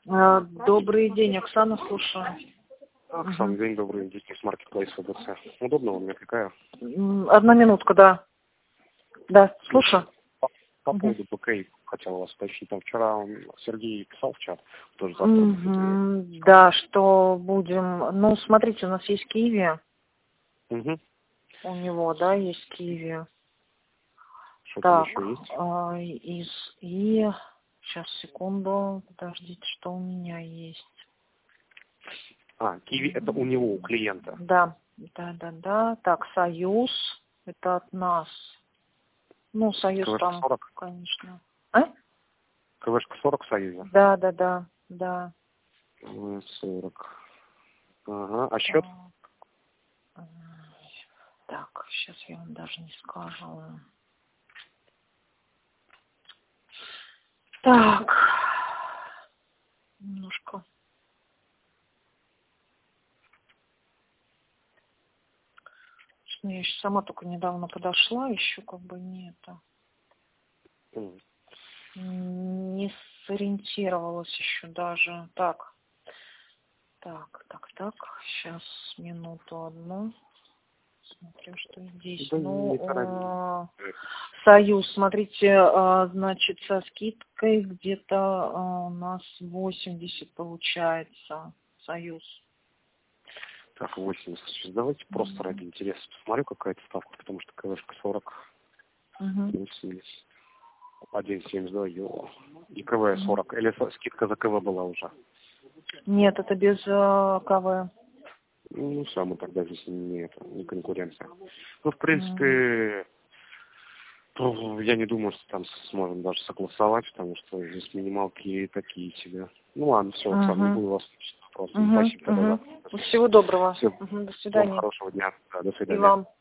Добрый день, Оксана, слушаю. Оксана, день добрый, здесь Маркетплейс ВБЦ. Удобно вам, я какая? Одна минутка, да. Да, слушаю. По поводу БК хотел вас уточнить. Там вчера Сергей писал в чат, тоже завтра. Да, что будем... Ну, смотрите, у нас есть Киви. У него, да, есть Киви. Что-то Так, еще есть? Сейчас, секунду, подождите, что у меня есть. Киви это у него, у клиента. Да. Так, Союз, это от нас. Ну, Союз КВшка там, 40? конечно. КВшка 40 Союза? Да. 40. Ага, а счет? Так, сейчас я вам даже не скажу. Так, немножко. Я еще сама только недавно подошла, еще как бы не не сориентировалась еще даже. Так. Сейчас, минуту одну. Смотрю, что здесь. Да Союз, смотрите, значит, со скидкой где-то у нас 80 получается. Союз. Так, 80. Сейчас давайте просто ради интереса посмотрю, какая-то ставка, потому что КВшка 40. 80. 1,72, йо. И КВ 40. Или скидка за КВ была уже? Нет, это без КВ. Ну, все, мы тогда здесь не конкуренция. Ну, в принципе, я не думаю, что там сможем даже согласовать, потому что здесь минималки такие себе. Ну ладно, все, Оксана, не буду вас вопросов. Спасибо. Всего доброго. Всего До свидания. хорошего дня. Да, до свидания. И вам.